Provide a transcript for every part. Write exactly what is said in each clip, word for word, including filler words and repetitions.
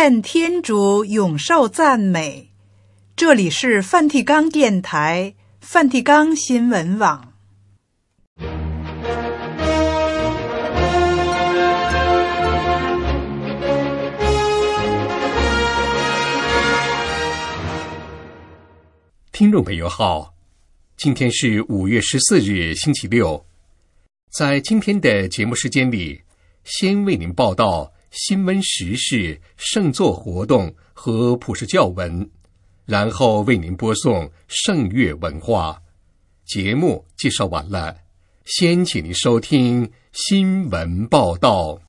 愿天主永受赞美。这里是梵蒂冈电台，梵蒂冈新闻网。 听众朋友好，今天是五月十四日星期六。在今天的节目时间里，先为您报道新闻时事、圣座活动和普世教文，然后为您播送圣乐文化。节目介绍完了，先请您收听新闻报道。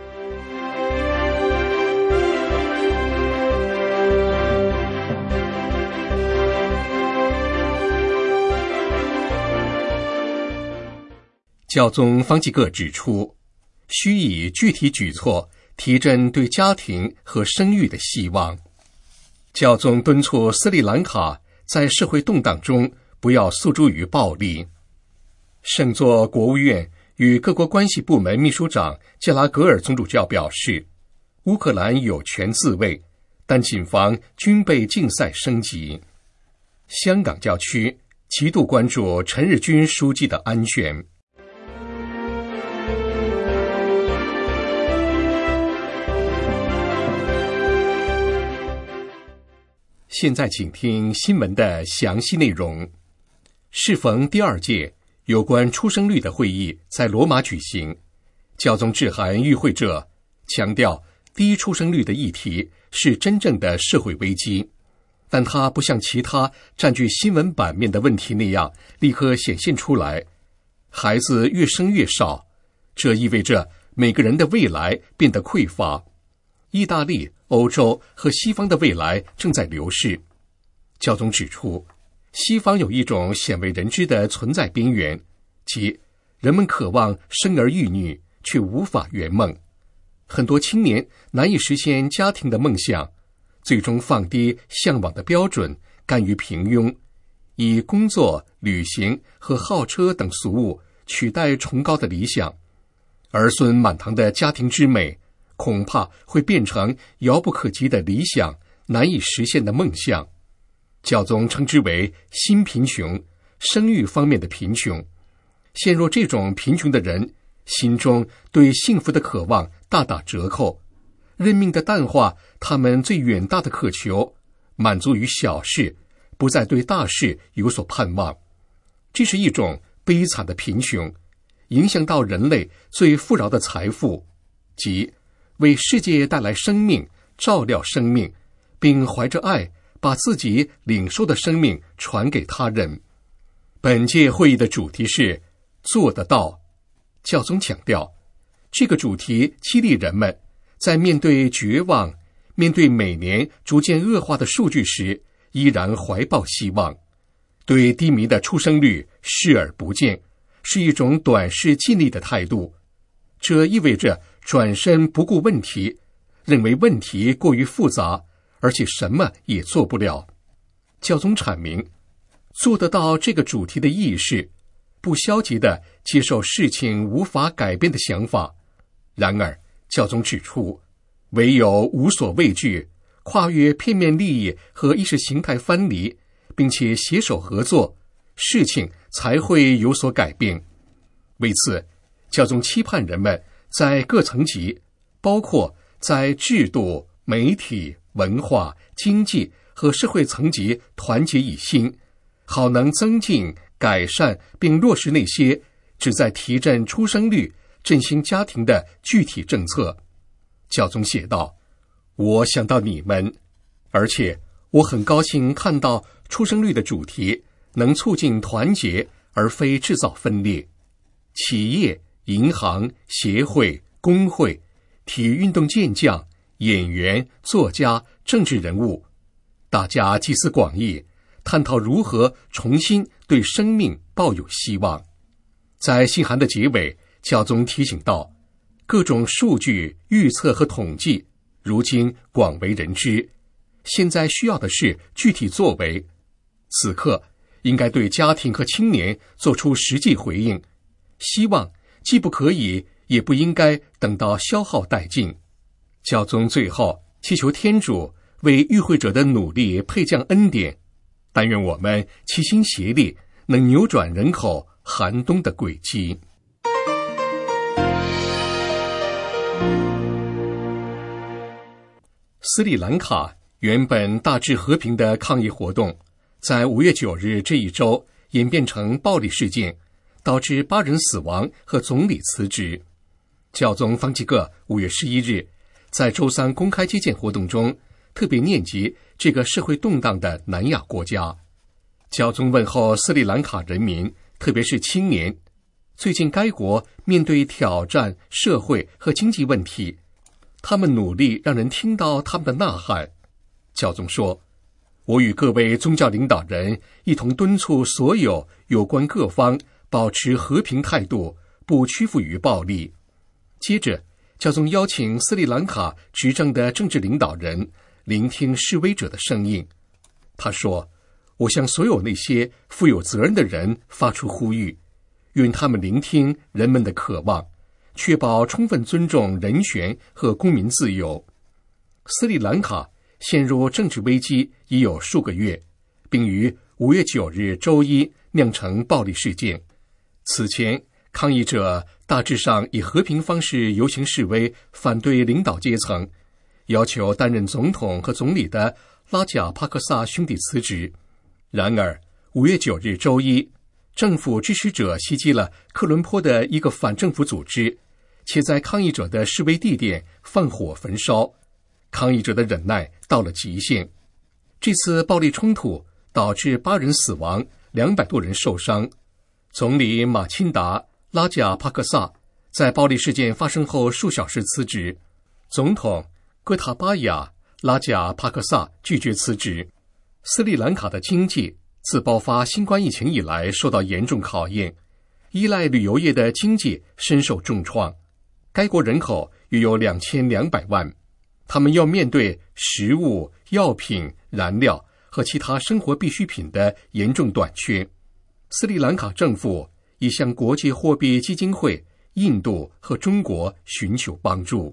教宗方济各指出，需以具体举措提振对家庭和生育的希望。教宗敦促斯里兰卡在社会动荡中不要诉诸于暴力。圣座国务院与各国关系部门秘书长加拉格尔总主教表示，乌克兰有权自卫，但谨防军备竞赛升级。香港教区极度关注陈日君书记的安全。现在请听新闻的详细内容。适逢第二届有关出生率的会议在罗马举行，教宗致函与会者，强调低出生率的议题是真正的社会危机，但它不像其他占据新闻版面的问题那样立刻显现出来。孩子越生越少，这意味着每个人的未来变得匮乏。意大利、欧洲和西方的未来正在流逝。教宗指出，西方有一种鲜为人知的存在边缘，即人们渴望生儿育女，却无法圆梦。很多青年难以实现家庭的梦想，最终放低向往的标准，甘于平庸，以工作、旅行和好车等俗物取代崇高的理想。儿孙满堂的家庭之美，恐怕会变成遥不可及的理想，难以实现的梦想。教宗称之为新贫穷，生育方面的贫穷。陷入这种贫穷的人，心中对幸福的渴望大打折扣，认命地淡化他们最远大的渴求，满足于小事，不再对大事有所盼望。这是一种悲惨的贫穷，影响到人类最富饶的财富，即为世界带来生命，照料生命，并怀着爱把自己领受的生命传给他人。本届会议的主题是做得到。教宗强调，这个主题激励人们在面对绝望、面对每年逐渐恶化的数据时，依然怀抱希望。对低迷的出生率视而不见，是一种短视尽力的态度。这意味着转身不顾问题，认为问题过于复杂，而且什么也做不了。教宗阐明，做得到这个主题的意义是不消极地接受事情无法改变的想法。然而，教宗指出，唯有无所畏惧，跨越片面利益和意识形态藩篱，并且携手合作，事情才会有所改变。为此，教宗期盼人们在各层级，包括在制度、媒体、文化、经济和社会层级团结一心，好能增进、改善并落实那些旨在提振出生率、振兴家庭的具体政策。教宗写道，我想到你们，而且我很高兴看到出生率的主题能促进团结，而非制造分裂。企业、银行、协会、工会、体育运动健将、演员、作家、政治人物，大家集思广益，探讨如何重新对生命抱有希望。在信函的结尾，教宗提醒道，各种数据、预测和统计如今广为人知，现在需要的是具体作为。此刻应该对家庭和青年做出实际回应，希望既不可以也不应该等到消耗殆尽。教宗最后祈求天主为与会者的努力配降恩典，但愿我们齐心协力，能扭转人口寒冬的轨迹。斯里兰卡原本大致和平的抗议活动，在五月九日这一周演变成暴力事件，导致八人死亡和总理辞职。教宗方济各五月十一日在周三公开接见活动中，特别念及这个社会动荡的南亚国家。教宗问候斯里兰卡人民，特别是青年。最近该国面对挑战社会和经济问题，他们努力让人听到他们的呐喊。教宗说，我与各位宗教领导人一同敦促所有有关各方保持和平态度，不屈服于暴力。接着，教宗邀请斯里兰卡执政的政治领导人聆听示威者的声音。他说，我向所有那些负有责任的人发出呼吁，愿他们聆听人们的渴望，确保充分尊重人权和公民自由。斯里兰卡陷入政治危机已有数个月，并于五月九日周一酿成暴力事件。此前，抗议者大致上以和平方式游行示威，反对领导阶层，要求担任总统和总理的拉贾帕克萨兄弟辞职。然而，五月九日周一，政府支持者袭击了科伦坡的一个反政府组织，且在抗议者的示威地点放火焚烧。抗议者的忍耐到了极限。这次暴力冲突导致八人死亡，两百多人受伤。总理马钦达·拉贾帕克萨在暴力事件发生后数小时辞职，总统戈塔巴亚·拉贾帕克萨拒绝辞职。斯里兰卡的经济自爆发新冠疫情以来受到严重考验，依赖旅游业的经济深受重创。该国人口约有两千两百万，他们要面对食物、药品、燃料和其他生活必需品的严重短缺。斯里兰卡政府已向国际货币基金会、印度和中国寻求帮助。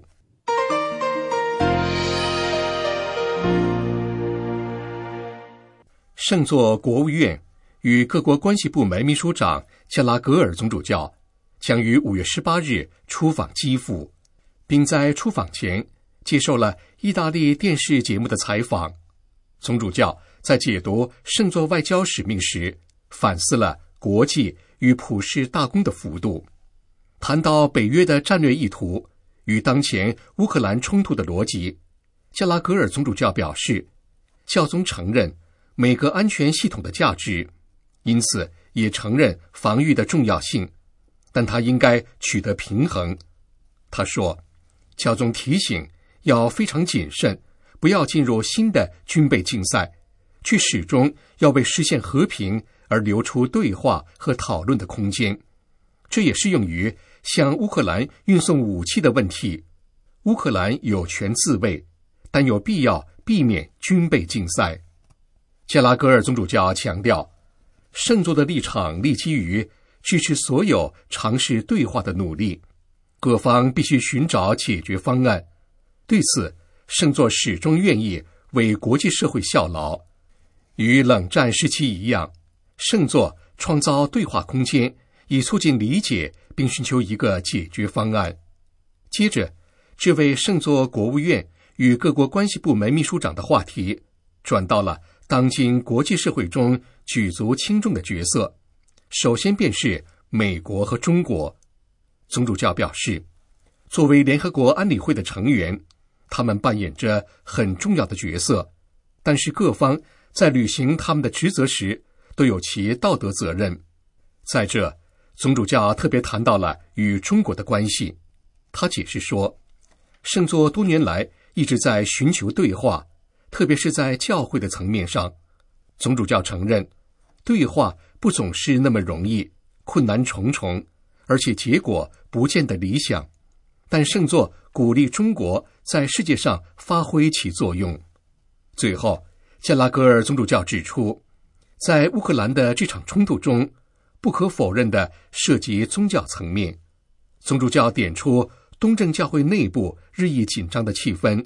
圣座国务院与各国关系部门秘书长加拉格尔总主教将于五月十八日出访基辅，并在出访前接受了意大利电视节目的采访。总主教在解读圣座外交使命时，反思了国际与普世大公的幅度，谈到北约的战略意图与当前乌克兰冲突的逻辑。加拉格尔总主教表示，教宗承认每个安全系统的价值，因此也承认防御的重要性，但他应该取得平衡。他说，教宗提醒要非常谨慎，不要进入新的军备竞赛，却始终要为实现和平而留出对话和讨论的空间。这也适用于向乌克兰运送武器的问题。乌克兰有权自卫，但有必要避免军备竞赛。加拉格尔总主教强调，圣座的立场立基于支持所有尝试对话的努力，各方必须寻找解决方案。对此，圣座始终愿意为国际社会效劳。与冷战时期一样，圣座创造对话空间，以促进理解并寻求一个解决方案。接着，这位圣座国务院与各国关系部门秘书长的话题转到了当今国际社会中举足轻重的角色，首先便是美国和中国。总主教表示，作为联合国安理会的成员，他们扮演着很重要的角色，但是各方在履行他们的职责时都有其道德责任。在这，总主教特别谈到了与中国的关系。他解释说，圣座多年来一直在寻求对话，特别是在教会的层面上。总主教承认，对话不总是那么容易，困难重重，而且结果不见得理想。但圣座鼓励中国在世界上发挥其作用。最后，加拉格尔总主教指出，在乌克兰的这场冲突中，不可否认的涉及宗教层面。总主教点出东正教会内部日益紧张的气氛，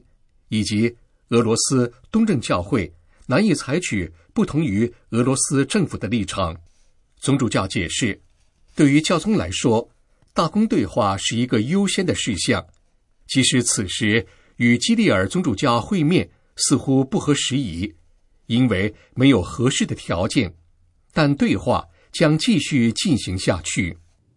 以及俄罗斯东正教会难以采取不同于俄罗斯政府的立场。宗主教解释，对于教宗来说，大公对话是一个优先的事项，即使此时与基利尔宗主教会面似乎不合时宜，因为没有合适的条件，但对话将继续进行下去。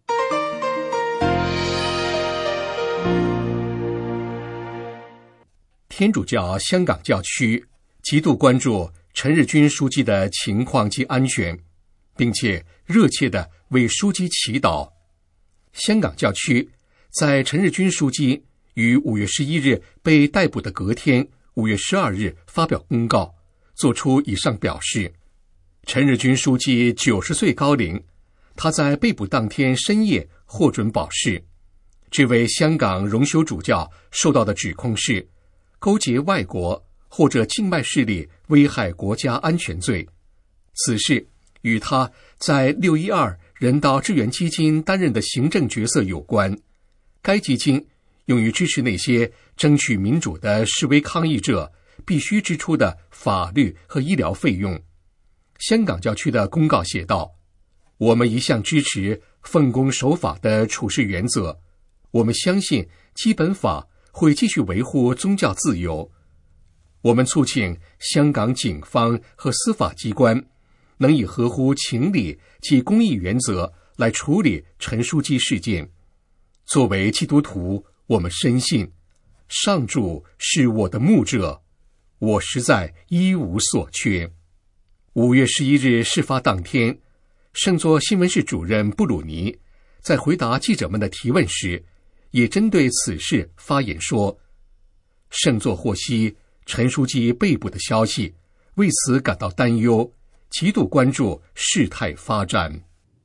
天主教香港教区极度关注陈日君书记的情况及安全，并且热切地为书记祈祷。香港教区在陈日君书记于五月十一日被逮捕的隔天，五月十二日发表公告，作出以上表示。陈日君书记九十岁高龄，他在被捕当天深夜获准保释。这位香港荣休主教受到的指控是勾结外国或者境外势力危害国家安全罪，此事与他在六一二人道支援基金担任的行政角色有关。该基金用于支持那些争取民主的示威抗议者必须支出的法律和医疗费用。香港教区的公告写道，我们一向支持奉公守法的处事原则，我们相信基本法会继续维护宗教自由。我们促请香港警方和司法机关能以合乎情理及公义原则来处理陈书记事件。作为基督徒，我们深信上主是我的牧者，我实在一无所缺。五月十一日事发当天，圣座新闻室主任布鲁尼在回答记者们的提问时，也针对此事发言说，圣座获悉陈书记被捕的消息，为此感到担忧，极度关注事态发展。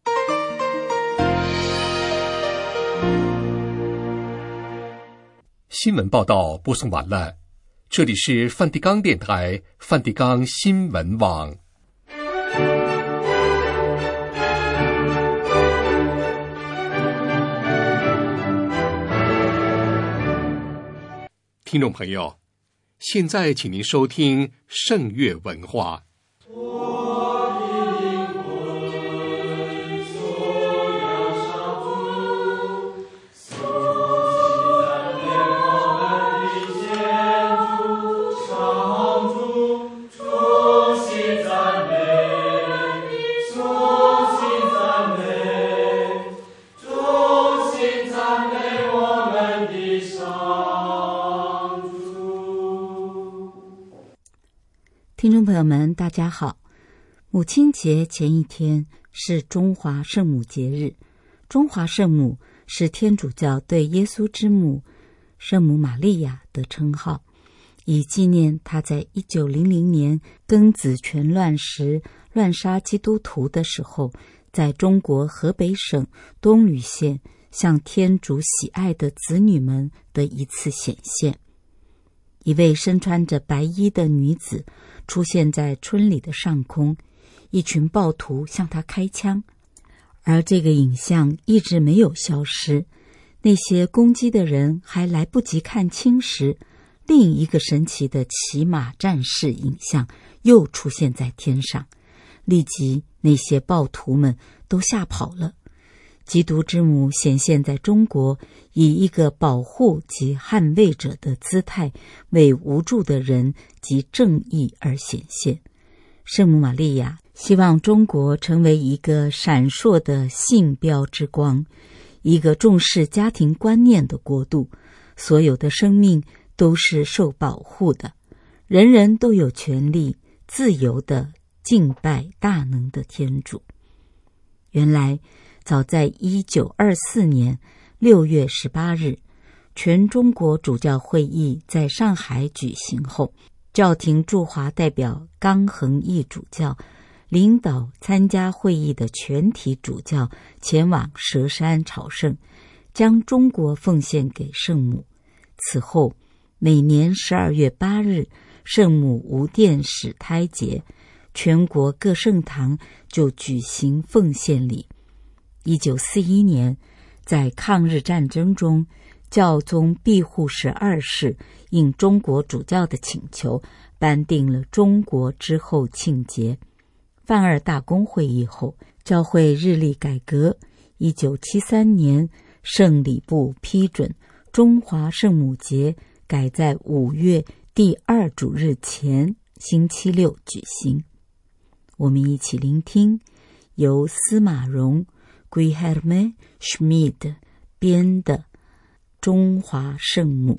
新闻报道播送完了，这里是梵蒂冈电台梵蒂冈新闻网。听众朋友，现在请您收听圣乐文化。 听众朋友们，大家好。母亲节前一天是中华圣母节日。中华圣母是天主教对耶稣之母圣母玛利亚的称号，以纪念她在一九零零年庚子拳乱时乱杀基督徒的时候，在中国河北省东吕县向天主喜爱的子女们的一次显现。一位身穿着白衣的女子出现在村里的上空，一群暴徒向她开枪，而这个影像一直没有消失。那些攻击的人还来不及看清时，另一个神奇的骑马战士影像又出现在天上，立即那些暴徒们都吓跑了。基督之母显现在中国，以一个保护及捍卫者的姿态，为无助的人及正义而显现。圣母玛利亚希望中国成为一个闪烁的信标之光，一个重视家庭观念的国度，所有的生命都是受保护的，人人都有权利自由地敬拜大能的天主。原来早在一九二四年六月十八日，全中国主教会议在上海举行后，教廷驻华代表刚恒毅主教领导参加会议的全体主教前往佘山朝圣，将中国奉献给圣母。此后，每年十二月八日圣母无殿始胎节，全国各圣堂就举行奉献礼。一九四一年，在抗日战争中， 教宗庇护十二世应中国主教的请求，颁定了中国之后庆节。范二大公会议后，教会日历改革，一九七三年圣礼部批准中华圣母节改在五月第二主日前星期六举行。我们一起聆听由司马荣 Guilherme Schmid 编的中华圣母。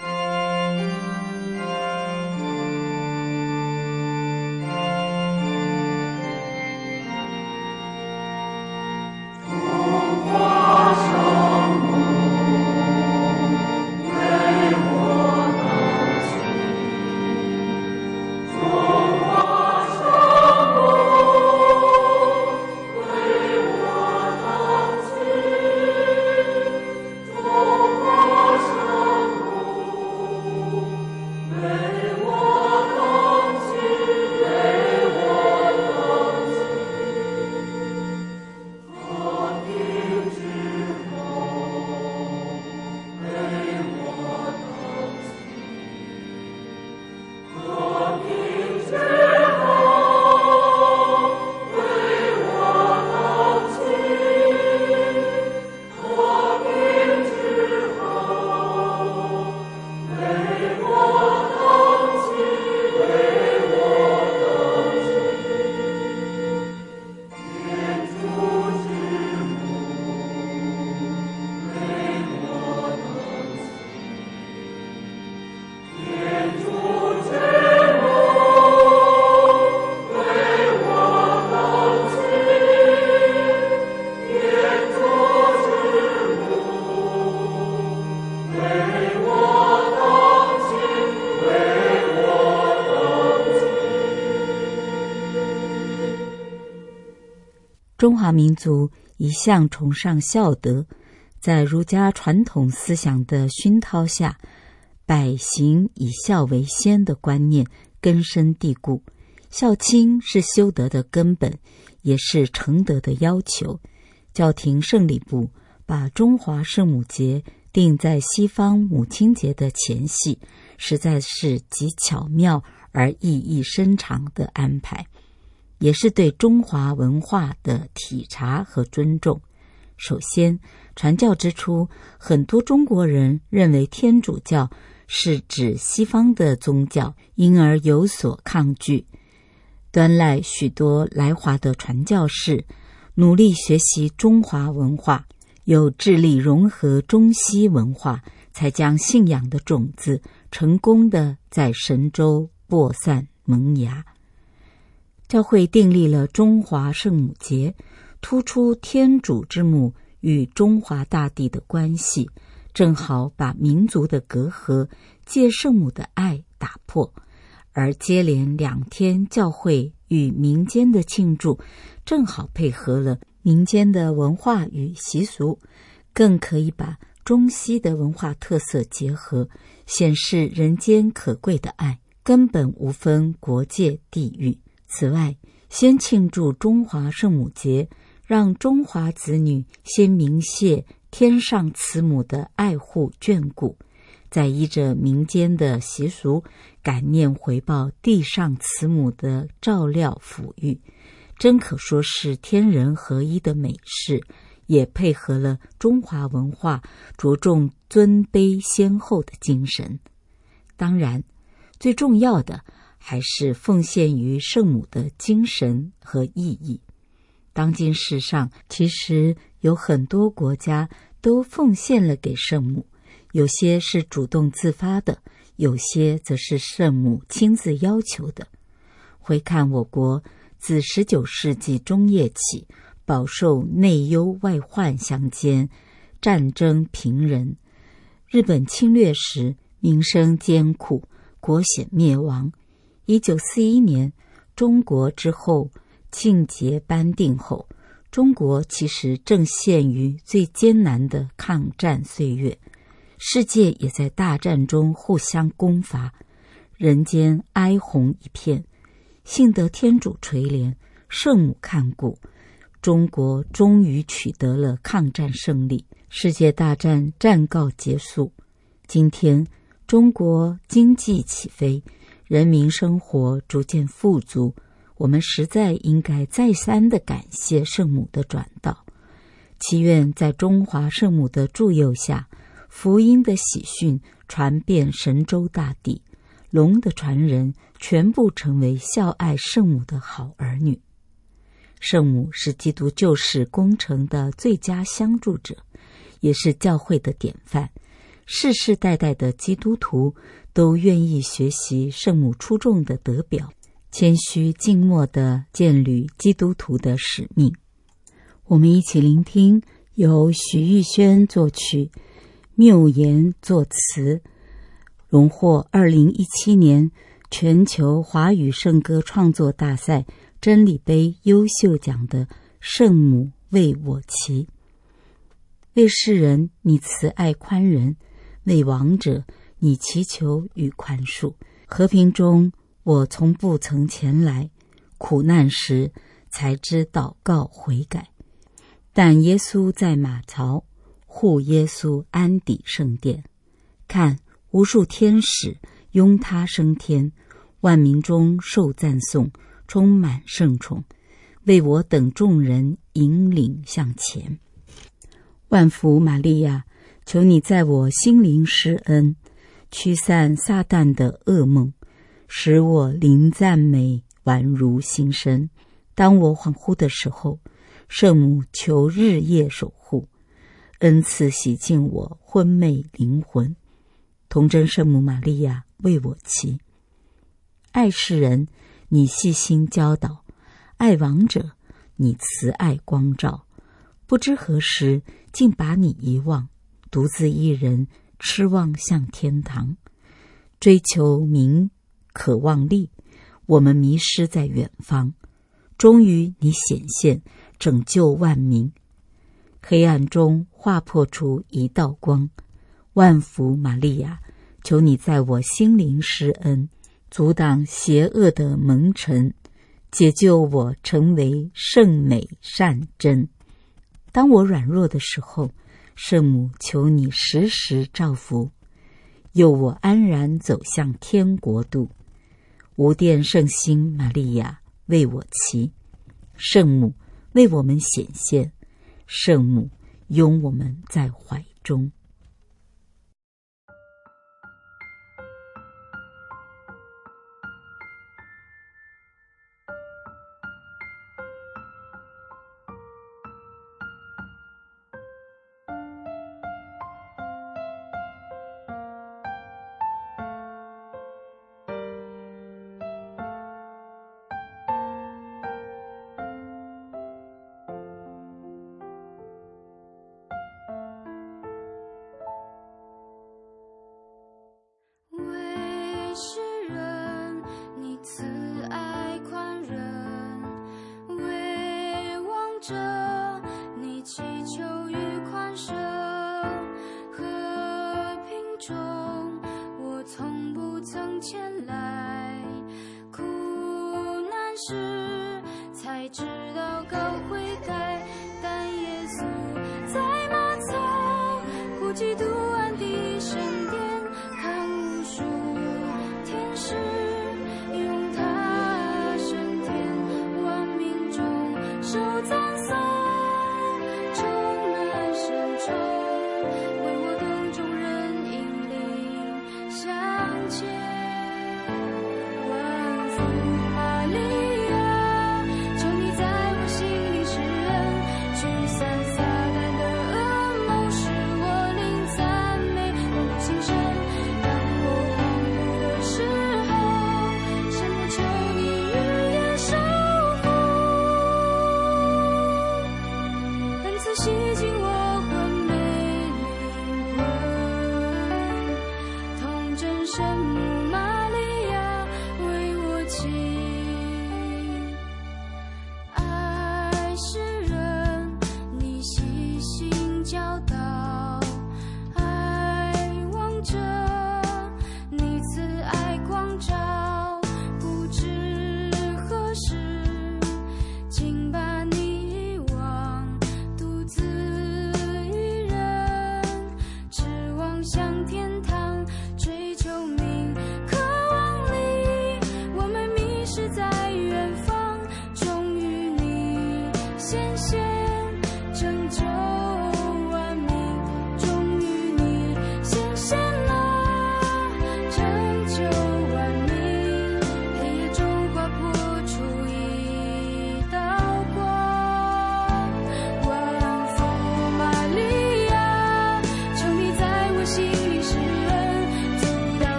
中华民族一向崇尚孝德，在儒家传统思想的熏陶下，百行以孝为先的观念根深蒂固。孝亲是修德的根本，也是成德的要求。教廷圣礼部把中华圣母节定在西方母亲节的前夕，实在是极巧妙而意义深长的安排，也是对中华文化的体察和尊重。首先，传教之初，很多中国人认为天主教是指西方的宗教，因而有所抗拒。端赖许多来华的传教士努力学习中华文化，又致力融合中西文化，才将信仰的种子成功地在神州播散萌芽。教会订立了中华圣母节，突出天主之母与中华大地的关系，正好把民族的隔阂借圣母的爱打破。而接连两天教会与民间的庆祝，正好配合了民间的文化与习俗，更可以把中西的文化特色结合，显示人间可贵的爱，根本无分国界地域。此外，先庆祝中华圣母节，让中华子女先明谢天上慈母的爱护眷顾，再依着民间的习俗感念回报地上慈母的照料抚育，真可说是天人合一的美事，也配合了中华文化着重尊卑先后的精神。当然，最重要的还是奉献于圣母的精神和意义。当今世上其实有很多国家都奉献了给圣母，有些是主动自发的，有些则是圣母亲自要求的。回看我国自十九世纪中叶起，饱受内忧外患相间，战争频仍，日本侵略时民生艰苦，国险灭亡。一九四一年中国之后庆节颁定后，中国其实正陷于最艰难的抗战岁月，世界也在大战中互相攻伐，人间哀鸿一片。幸得天主垂怜，圣母看顾，中国终于取得了抗战胜利， 世界大战暂告结束，今天中国经济起飞，人民生活逐渐富足，我们实在应该再三地感谢圣母的转道。祈愿在中华圣母的助佑下，福音的喜讯传遍神州大地，龙的传人全部成为孝爱圣母的好儿女。圣母是基督救世工程的最佳相助者，也是教会的典范，世世代代的基督徒都愿意学习圣母出众的德表，谦虚静默地建立基督徒的使命。我们一起聆听由许玉轩作曲，谬言作词，荣获二零一七年全球华语圣歌创作大赛真理杯优秀奖的《圣母为我祈》。为世人你慈爱宽仁，为亡者你祈求与宽恕。和平中我从不曾前来，苦难时才知祷告悔改。但耶稣在马槽，护耶稣安抵圣殿。看，无数天使拥他升天，万民中受赞颂，充满圣宠，为我等众人引领向前。万福玛利亚，求你在我心灵施恩，驱散撒旦的噩梦，使我灵赞美宛如新生。当我恍惚的时候，圣母求日夜守护，恩赐洗净我昏昧灵魂。童真圣母玛利亚为我祈。爱世人，你细心教导；爱亡者，你慈爱光照。不知何时竟把你遗忘，独自一人痴望向天堂。追求名，渴望利，我们迷失在远方。终于你显现，拯救万民。黑暗中划破出一道光。万福玛利亚，求你在我心灵施恩，阻挡邪恶的蒙尘，解救我成为圣美善真。当我软弱的时候，圣母求你时时照拂，佑我安然走向天国度。无殿圣心玛利亚为我祈。圣母为我们显现，圣母拥我们在怀中。 玛利亚，求你在我心里施恩，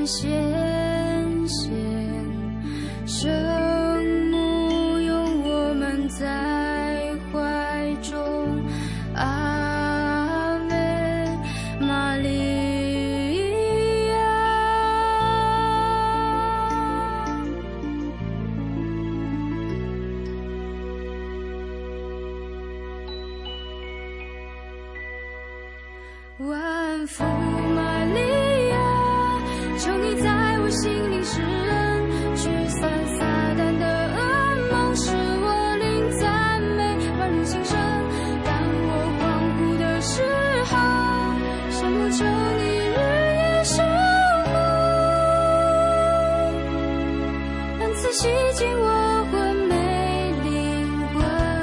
显现，圣母拥我们在怀中，阿们，玛利亚。万福玛利亚，求你在我心灵施恩，驱散撒旦的噩梦，使我灵赞美万路新生。当我恍惚的时候，圣母求你日夜守护，恩赐洗净我魂美灵魂。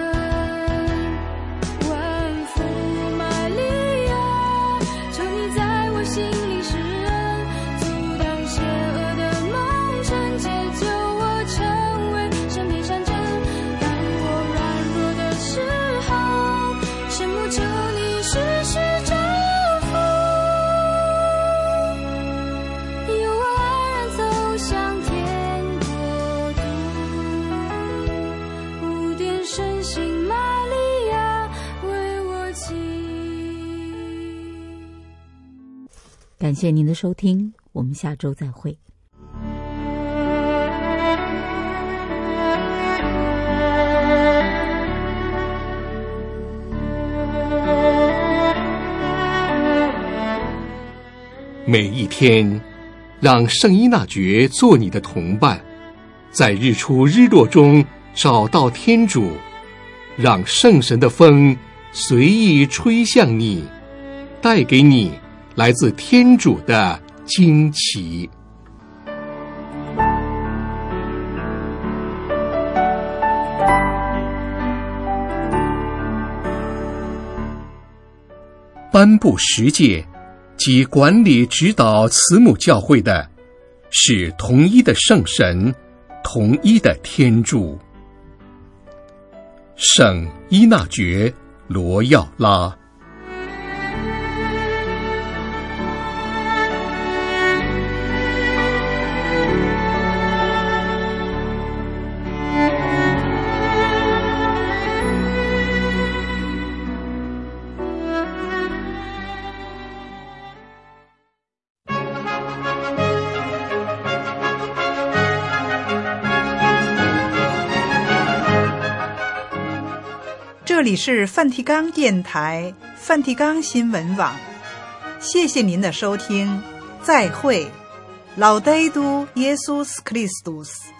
万福玛利亚，求你在我心灵施恩，阻挡邪恶的梦尘，解救我成为神秘山珍。当我软弱的时候，圣母求你时时照拂，引我安然走向天国度。无点圣心玛利亚为我祈。 感谢您的收听，我们下周再会。 每一天，让圣依纳爵做你的同伴，在日出日落中找到天主，让圣神的风随意吹向你，带给你来自天主的惊奇。颁布十诫及管理指导慈母教会的，是同一的圣神，同一的天主。圣依纳爵罗耀拉。 这里是梵蒂冈电台、梵蒂冈新闻网，谢谢您的收听，再会，老戴都耶稣斯克里斯多斯。